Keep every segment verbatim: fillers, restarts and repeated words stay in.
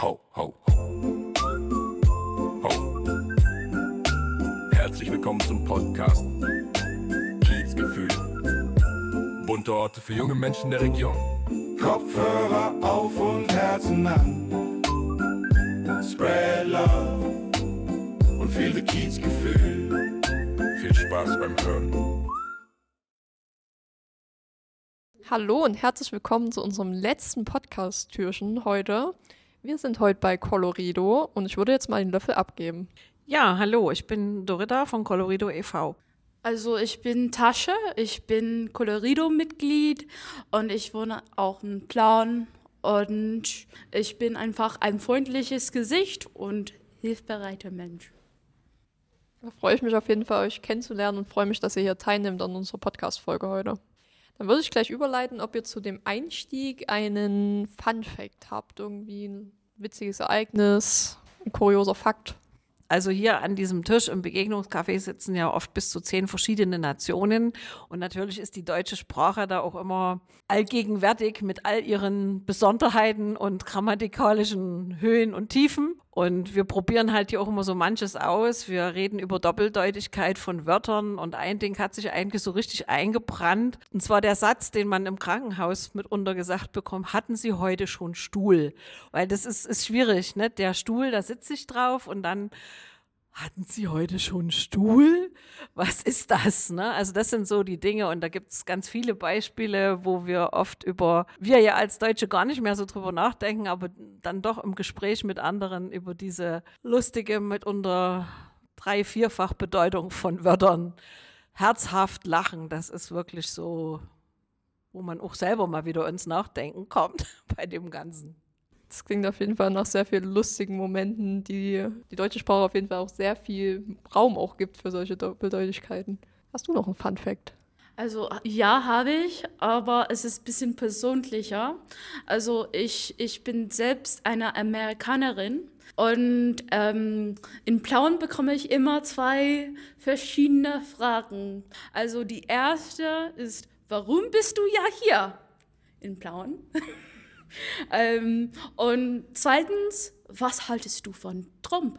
Ho, ho, ho. Ho. Herzlich willkommen zum Podcast Kiezgefühl. Bunte Orte für junge Menschen der Region. Kopfhörer auf und Herzen an. Spread love und feel the Kiezgefühl. Viel Spaß beim Hören. Hallo und herzlich willkommen zu unserem letzten Podcast-Türchen heute. Wir sind heute bei Colorido und ich würde jetzt mal den Löffel abgeben. Ja, hallo, ich bin Dorita von Colorido e V Also ich bin Tasche, ich bin Colorido-Mitglied und ich wohne auch in Plauen und ich bin einfach ein freundliches Gesicht und hilfsbereiter Mensch. Da freue ich mich auf jeden Fall, euch kennenzulernen und freue mich, dass ihr hier teilnehmt an unserer Podcast-Folge heute. Dann würde ich gleich überleiten, ob ihr zu dem Einstieg einen Fun-Fact habt, irgendwie ein witziges Ereignis, ein kurioser Fakt. Also hier an diesem Tisch im Begegnungscafé sitzen ja oft bis zu zehn verschiedene Nationen und natürlich ist die deutsche Sprache da auch immer allgegenwärtig mit all ihren Besonderheiten und grammatikalischen Höhen und Tiefen. Und wir probieren halt hier auch immer so manches aus. Wir reden über Doppeldeutigkeit von Wörtern und ein Ding hat sich eigentlich so richtig eingebrannt. Und zwar der Satz, den man im Krankenhaus mitunter gesagt bekommt: Hatten Sie heute schon Stuhl? Weil das ist, ist schwierig, ne? Der Stuhl, da sitze ich drauf und dann: Hatten Sie heute schon Stuhl? Was ist das? Ne? Also das sind so die Dinge und da gibt es ganz viele Beispiele, wo wir oft über, wir ja als Deutsche gar nicht mehr so drüber nachdenken, aber dann doch im Gespräch mit anderen über diese lustige, mitunter drei-, vierfach Bedeutung von Wörtern herzhaft lachen. Das ist wirklich so, wo man auch selber mal wieder ins Nachdenken kommt bei dem Ganzen. Das klingt auf jeden Fall nach sehr vielen lustigen Momenten, die die deutsche Sprache auf jeden Fall auch sehr viel Raum auch gibt für solche Doppeldeutigkeiten. Hast du noch einen Fun-Fact? Also ja, habe ich, aber es ist ein bisschen persönlicher. Also ich, ich bin selbst eine Amerikanerin und ähm, in Plauen bekomme ich immer zwei verschiedene Fragen. Also die erste ist: Warum bist du ja hier in Plauen? ähm, und zweitens: Was haltest du von Trump?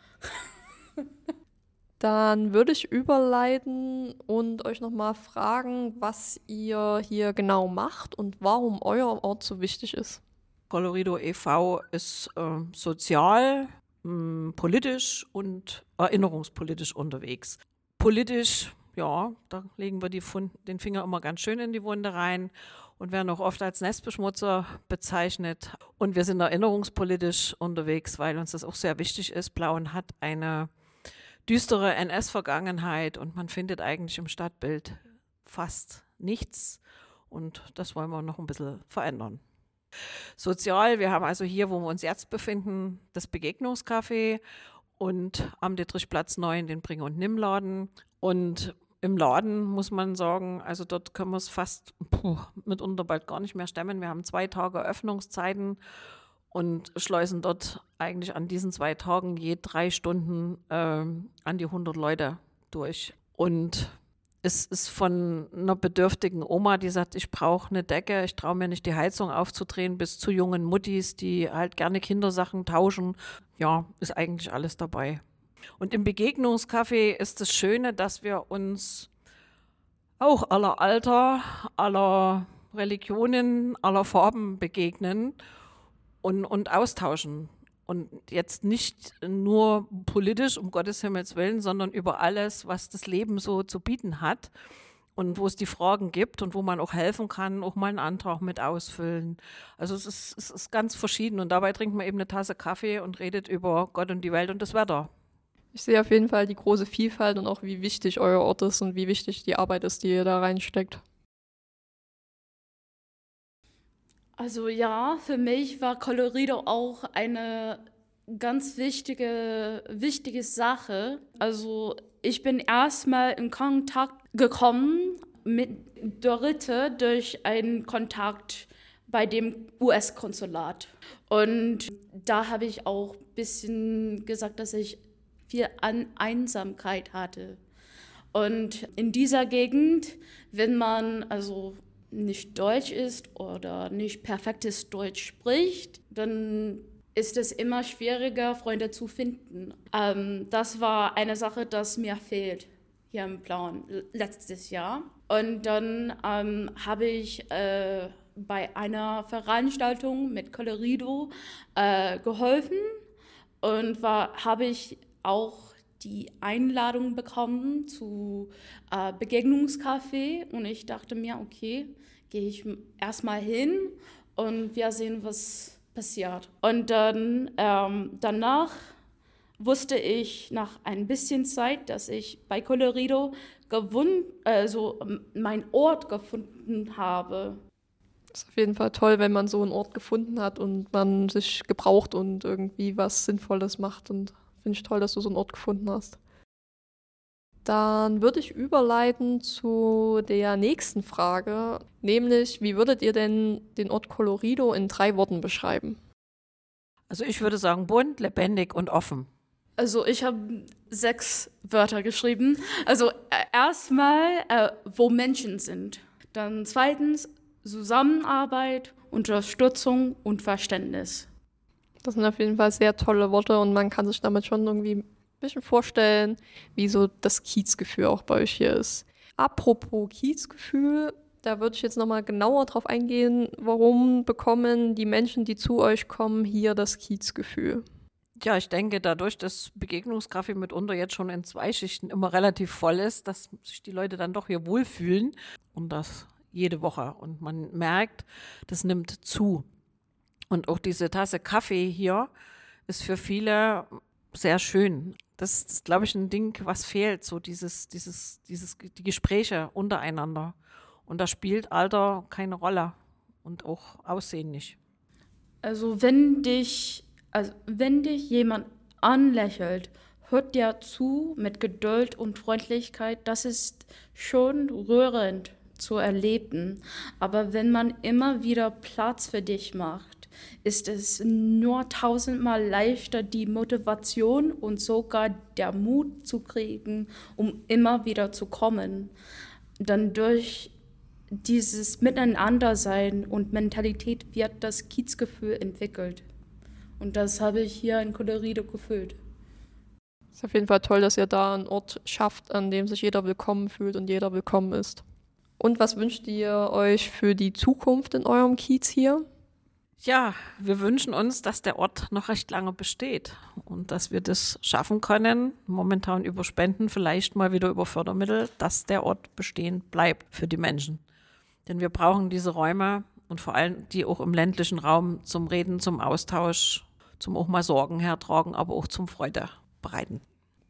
Dann würde ich überleiten und euch nochmal fragen, was ihr hier genau macht und warum euer Ort so wichtig ist. Colorido e V ist äh, sozial, mh, politisch und erinnerungspolitisch unterwegs. Politisch, ja, da legen wir die Fund- den Finger immer ganz schön in die Wunde rein und werden auch oft als Nestbeschmutzer bezeichnet. Und wir sind erinnerungspolitisch unterwegs, weil uns das auch sehr wichtig ist. Plauen hat eine düstere N S-Vergangenheit und man findet eigentlich im Stadtbild fast nichts. Und das wollen wir noch ein bisschen verändern. Sozial, wir haben also hier, wo wir uns jetzt befinden, das Begegnungscafé und am Dietrichplatz neun den Bring- und Nimm-Laden. Und im Laden muss man sagen, also dort können wir es fast puh, mitunter bald gar nicht mehr stemmen. Wir haben zwei Tage Öffnungszeiten und schleusen dort eigentlich an diesen zwei Tagen je drei Stunden äh, an die hundert Leute durch. Und es ist von einer bedürftigen Oma, die sagt, ich brauche eine Decke, ich traue mir nicht die Heizung aufzudrehen, bis zu jungen Muttis, die halt gerne Kindersachen tauschen. Ja, ist eigentlich alles dabei. Und im Begegnungscafé ist das Schöne, dass wir uns auch aller Alter, aller Religionen, aller Farben begegnen und, und austauschen. Und jetzt nicht nur politisch, um Gottes Himmels Willen, sondern über alles, was das Leben so zu bieten hat und wo es die Fragen gibt und wo man auch helfen kann, auch mal einen Antrag mit ausfüllen. Also es ist, es ist ganz verschieden und dabei trinkt man eben eine Tasse Kaffee und redet über Gott und die Welt und das Wetter. Ich sehe auf jeden Fall die große Vielfalt und auch, wie wichtig euer Ort ist und wie wichtig die Arbeit ist, die ihr da reinsteckt. Also ja, für mich war Colorido auch eine ganz wichtige, wichtige Sache. Also ich bin erstmal in Kontakt gekommen mit Dorita durch einen Kontakt bei dem U S-Konsulat. Und da habe ich auch ein bisschen gesagt, dass ich viel An- Einsamkeit hatte. Und in dieser Gegend, wenn man also nicht Deutsch ist oder nicht perfektes Deutsch spricht, dann ist es immer schwieriger, Freunde zu finden. Ähm, das war eine Sache, das mir fehlt hier im Plauen letztes Jahr. Und dann ähm, habe ich äh, bei einer Veranstaltung mit Colorido äh, geholfen und war, habe ich auch die Einladung bekommen zu äh, Begegnungscafé und ich dachte mir, okay, gehe ich erstmal hin und wir sehen, was passiert. Und dann ähm, danach wusste ich nach ein bisschen Zeit, dass ich bei Colorido gewund, also meinen Ort gefunden habe. Das ist auf jeden Fall toll, wenn man so einen Ort gefunden hat und man sich gebraucht und irgendwie was Sinnvolles macht. Und finde ich toll, dass du so einen Ort gefunden hast. Dann würde ich überleiten zu der nächsten Frage, nämlich, wie würdet ihr denn den Ort Colorido in drei Worten beschreiben? Also ich würde sagen, bunt, lebendig und offen. Also ich habe sechs Wörter geschrieben. Also äh, erstmal, äh, wo Menschen sind. Dann zweitens, Zusammenarbeit, Unterstützung und Verständnis. Das sind auf jeden Fall sehr tolle Worte und man kann sich damit schon irgendwie ein bisschen vorstellen, wie so das Kiezgefühl auch bei euch hier ist. Apropos Kiezgefühl, da würde ich jetzt nochmal genauer drauf eingehen, warum bekommen die Menschen, die zu euch kommen, hier das Kiezgefühl? Ja, ich denke, dadurch, dass Begegnungscafé mitunter jetzt schon in zwei Schichten immer relativ voll ist, dass sich die Leute dann doch hier wohlfühlen und das jede Woche. Und man merkt, das nimmt zu. Und auch diese Tasse Kaffee hier ist für viele sehr schön. Das ist, glaube ich, ein Ding, was fehlt, so dieses, dieses, dieses, die Gespräche untereinander. Und da spielt Alter keine Rolle und auch Aussehen nicht. Also wenn dich, also wenn dich jemand anlächelt, hört dir zu mit Geduld und Freundlichkeit, das ist schon rührend zu erleben. Aber wenn man immer wieder Platz für dich macht, ist es nur tausendmal leichter, die Motivation und sogar der Mut zu kriegen, um immer wieder zu kommen. Dann durch dieses Miteinandersein und Mentalität wird das Kiezgefühl entwickelt. Und das habe ich hier in Colorido gefühlt. Ist auf jeden Fall toll, dass ihr da einen Ort schafft, an dem sich jeder willkommen fühlt und jeder willkommen ist. Und was wünscht ihr euch für die Zukunft in eurem Kiez hier? Ja, wir wünschen uns, dass der Ort noch recht lange besteht und dass wir das schaffen können, momentan über Spenden, vielleicht mal wieder über Fördermittel, dass der Ort bestehen bleibt für die Menschen. Denn wir brauchen diese Räume und vor allem die auch im ländlichen Raum zum Reden, zum Austausch, zum auch mal Sorgen hertragen, aber auch zum Freude bereiten.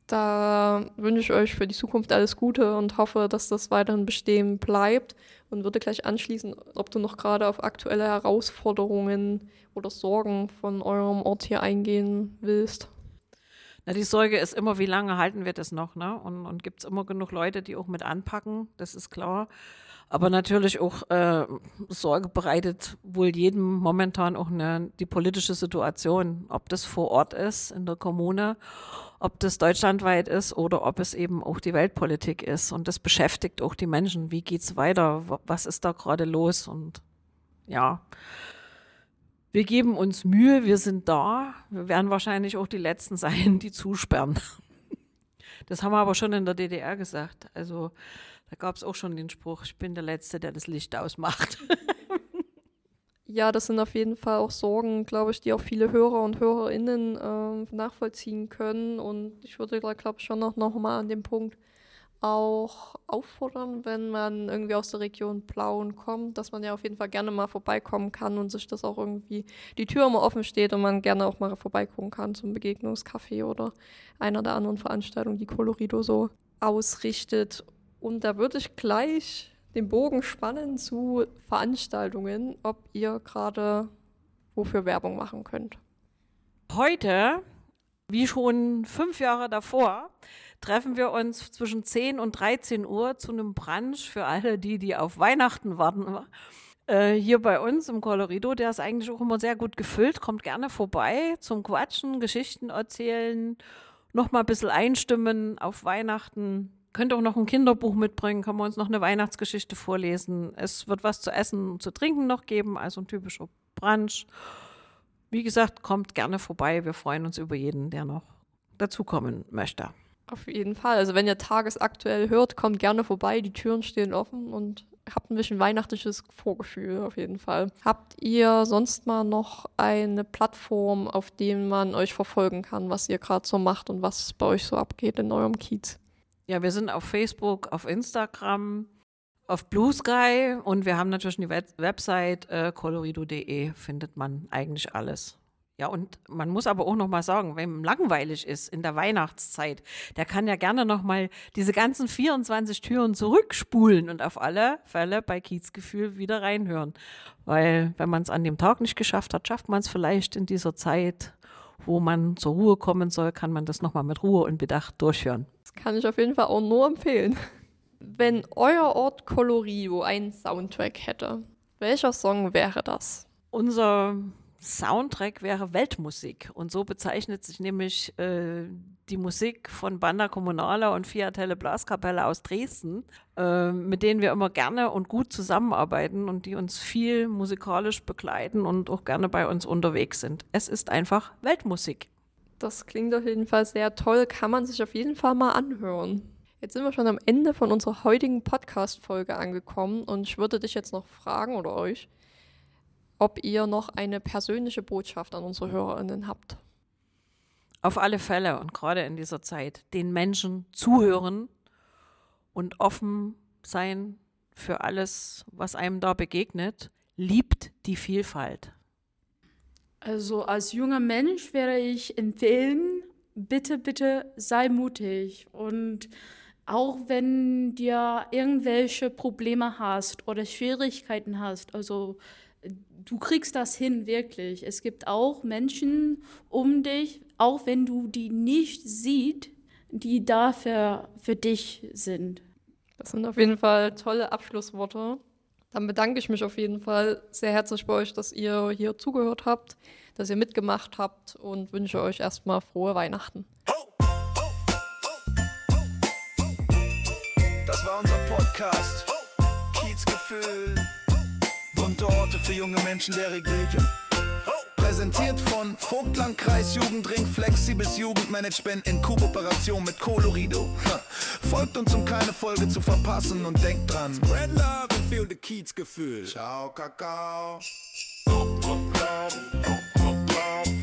Da wünsche ich euch für die Zukunft alles Gute und hoffe, dass das weiterhin bestehen bleibt und würde gleich anschließen, ob du noch gerade auf aktuelle Herausforderungen oder Sorgen von eurem Ort hier eingehen willst. Na, die Sorge ist immer, wie lange halten wir das noch, ne? Und, und gibt es immer genug Leute, die auch mit anpacken, das ist klar. Aber natürlich auch äh, Sorge bereitet wohl jedem momentan auch eine, die politische Situation, ob das vor Ort ist, in der Kommune, ob das deutschlandweit ist oder ob es eben auch die Weltpolitik ist. Und das beschäftigt auch die Menschen. Wie geht's weiter? Was ist da gerade los? Und ja, wir geben uns Mühe, wir sind da. Wir werden wahrscheinlich auch die Letzten sein, die zusperren. Das haben wir aber schon in der D D R gesagt. Also da gab es auch schon den Spruch, ich bin der Letzte, der das Licht ausmacht. Ja, das sind auf jeden Fall auch Sorgen, glaube ich, die auch viele Hörer und HörerInnen äh, nachvollziehen können. Und ich würde, glaube ich, schon noch, noch mal an dem Punkt auch auffordern, wenn man irgendwie aus der Region Plauen kommt, dass man ja auf jeden Fall gerne mal vorbeikommen kann und sich das auch irgendwie, die Tür immer offen steht und man gerne auch mal vorbeikommen kann zum Begegnungscafé oder einer der anderen Veranstaltungen, die Colorido so ausrichtet. Und da würde ich gleich den Bogen spannen zu Veranstaltungen, ob ihr gerade wofür Werbung machen könnt. Heute, wie schon fünf Jahre davor, treffen wir uns zwischen zehn und dreizehn Uhr zu einem Brunch für alle die, die auf Weihnachten warten. Äh, hier bei uns im Colorido, der ist eigentlich auch immer sehr gut gefüllt. Kommt gerne vorbei zum Quatschen, Geschichten erzählen, noch mal ein bisschen einstimmen auf Weihnachten. Könnt auch noch ein Kinderbuch mitbringen, können wir uns noch eine Weihnachtsgeschichte vorlesen. Es wird was zu essen und zu trinken noch geben, also ein typischer Brunch. wie gesagt, kommt gerne vorbei. Wir freuen uns über jeden, der noch dazukommen möchte. Auf jeden Fall. Also wenn ihr tagesaktuell hört, kommt gerne vorbei. Die Türen stehen offen und habt ein bisschen weihnachtliches Vorgefühl auf jeden Fall. Habt ihr sonst mal noch eine Plattform, auf der man euch verfolgen kann, was ihr gerade so macht und was bei euch so abgeht in eurem Kiez? Ja, wir sind auf Facebook, auf Instagram, auf Blue Sky und wir haben natürlich eine Web- Website, äh, colorido punkt de, findet man eigentlich alles. Ja, und man muss aber auch noch mal sagen, wenn langweilig ist in der Weihnachtszeit, der kann ja gerne noch mal diese ganzen vierundzwanzig Türen zurückspulen und auf alle Fälle bei Kiezgefühl wieder reinhören. Weil wenn man es an dem Tag nicht geschafft hat, schafft man es vielleicht in dieser Zeit, wo man zur Ruhe kommen soll, kann man das noch mal mit Ruhe und Bedacht durchhören. Das kann ich auf jeden Fall auch nur empfehlen. Wenn euer Ort Colorido einen Soundtrack hätte, welcher Song wäre das? Unser Soundtrack wäre Weltmusik und so bezeichnet sich nämlich äh, die Musik von Banda Comunale und Fiatelle Blaskapelle aus Dresden, äh, mit denen wir immer gerne und gut zusammenarbeiten und die uns viel musikalisch begleiten und auch gerne bei uns unterwegs sind. Es ist einfach Weltmusik. Das klingt auf jeden Fall sehr toll, kann man sich auf jeden Fall mal anhören. Jetzt sind wir schon am Ende von unserer heutigen Podcast-Folge angekommen und ich würde dich jetzt noch fragen oder euch, ob ihr noch eine persönliche Botschaft an unsere HörerInnen habt. Auf alle Fälle und gerade in dieser Zeit den Menschen zuhören und offen sein für alles, was einem da begegnet. Liebt die Vielfalt. Also als junger Mensch werde ich empfehlen, bitte, bitte sei mutig. Und auch wenn dir irgendwelche Probleme hast oder Schwierigkeiten hast, also du kriegst das hin, wirklich. Es gibt auch Menschen um dich, auch wenn du die nicht siehst, die da für, für dich sind. Das sind auf jeden Fall tolle Abschlussworte. Dann bedanke ich mich auf jeden Fall sehr herzlich bei euch, dass ihr hier zugehört habt, dass ihr mitgemacht habt und wünsche euch erstmal frohe Weihnachten. Das war unser Podcast. Kiezgefühl. Bunte Orte für junge Menschen der Region. Präsentiert von Vogtlandkreis Jugendring, flexibles Jugendmanagement in Kooperation mit Colorido. Folgt uns, um keine Folge zu verpassen und denkt dran. Spread love and feel the Kiezgefühl. Ciao, Kakao.